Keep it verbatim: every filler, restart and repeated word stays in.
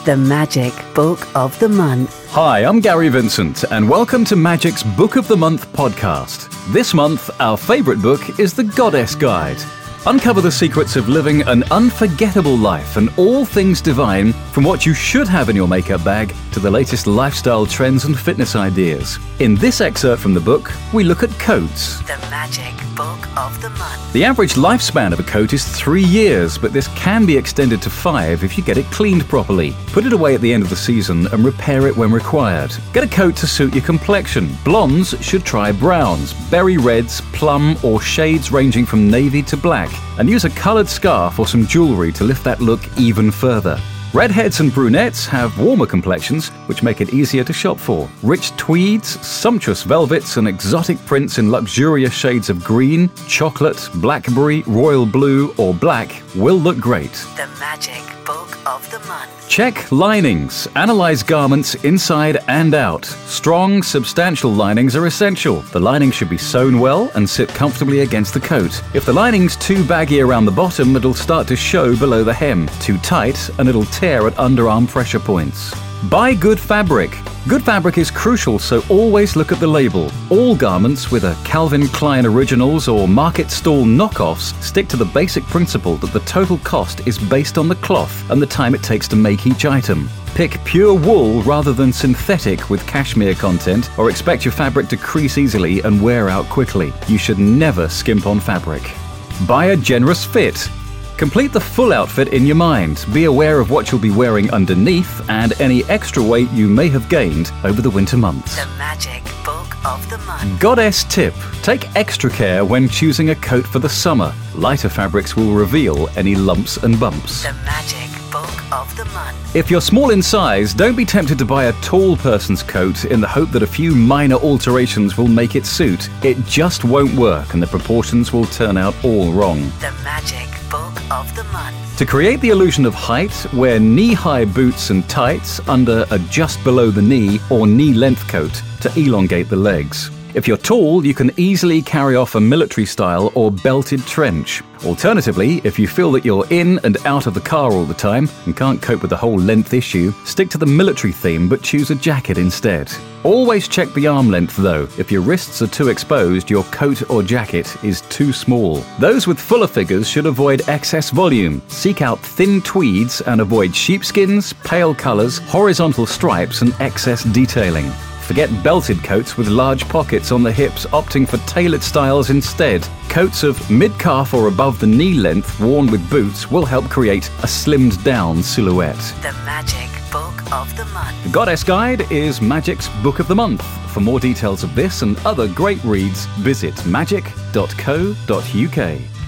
The Magic Book of the Month. Hi, I'm Gary Vincent, and welcome to Magic's Book of the Month podcast. This month, our favourite book is The Goddess Guide. Uncover the secrets of living an unforgettable life and all things divine, from what you should have in your makeup bag to the latest lifestyle trends and fitness ideas. In this excerpt from the book, we look at coats. The Magic Book of the Month. The average lifespan of a coat is three years, but this can be extended to five if you get it cleaned properly. Put it away at the end of the season and repair it when required. Get a coat to suit your complexion. Blondes should try browns, berry reds, plum, or shades ranging from navy to black. And use a coloured scarf or some jewellery to lift that look even further. Redheads and brunettes have warmer complexions, which make it easier to shop for. Rich tweeds, sumptuous velvets, and exotic prints in luxurious shades of green, chocolate, blackberry, royal blue, or black will look great. The Magic Book of the Month. Check linings. Analyze garments inside and out. Strong, substantial linings are essential. The lining should be sewn well and sit comfortably against the coat. If the lining's too baggy around the bottom, it'll start to show below the hem. Too tight, and it'll tear at underarm pressure points. Buy good fabric. Good fabric is crucial, so always look at the label. All garments with a Calvin Klein Originals or market stall knockoffs stick to the basic principle that the total cost is based on the cloth and the time it takes to make each item. Pick pure wool rather than synthetic with cashmere content, or expect your fabric to crease easily and wear out quickly. You should never skimp on fabric. Buy a generous fit. Complete the full outfit in your mind. Be aware of what you'll be wearing underneath and any extra weight you may have gained over the winter months. The Magic Book of the Month. Goddess tip. Take extra care when choosing a coat for the summer. Lighter fabrics will reveal any lumps and bumps. The Magic Book of the Month. If you're small in size, don't be tempted to buy a tall person's coat in the hope that a few minor alterations will make it suit. It just won't work and the proportions will turn out all wrong. The Magic Book of the Month. To create the illusion of height, wear knee-high boots and tights under a just below the knee or knee-length coat to elongate the legs. If you're tall, you can easily carry off a military style or belted trench. Alternatively, if you feel that you're in and out of the car all the time and can't cope with the whole length issue, stick to the military theme but choose a jacket instead. Always check the arm length though. If your wrists are too exposed, your coat or jacket is too small. Those with fuller figures should avoid excess volume. Seek out thin tweeds and avoid sheepskins, pale colours, horizontal stripes and excess detailing. Forget belted coats with large pockets on the hips, opting for tailored styles instead. Coats of mid-calf or above the knee length worn with boots will help create a slimmed down silhouette. The Magic Book of the Month. The Goddess Guide is Magic's Book of the Month. For more details of this and other great reads, visit magic dot co dot uk.